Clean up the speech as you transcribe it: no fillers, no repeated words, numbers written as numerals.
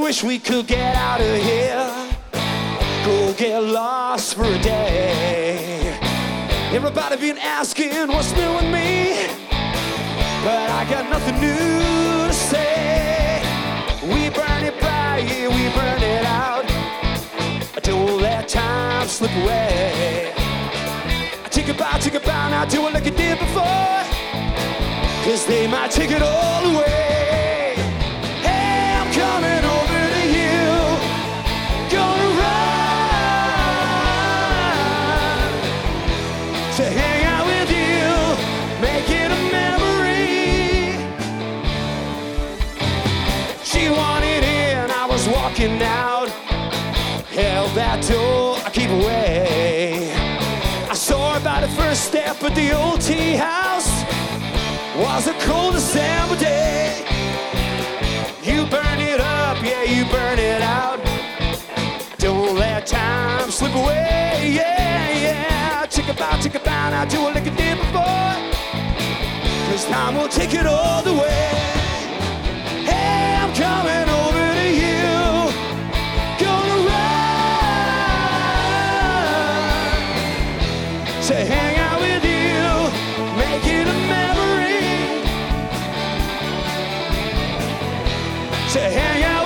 wish we could get out of here, go get lost for a day. Everybody been asking what's new with me, but I got nothing new to say. We burn it bright, yeah, we burn it out. Don't let time slip away. Take a bow, now do it like you did before, 'cause they might take it all away. Hey, I'm coming over to you, gonna run to hang out with you, make it a memory. She wanted in, I was walking out, held that door, I keep away. I saw her by the first step at the old tea house. Was a cold December day. You burn it up, yeah, you burn it out. Don't let time slip away, yeah, yeah. Take a bow, now do it like you did before, 'cause time will take it all the way. Hey, I'm coming over to you, gonna run to hang out with you, make it a memory. To hang out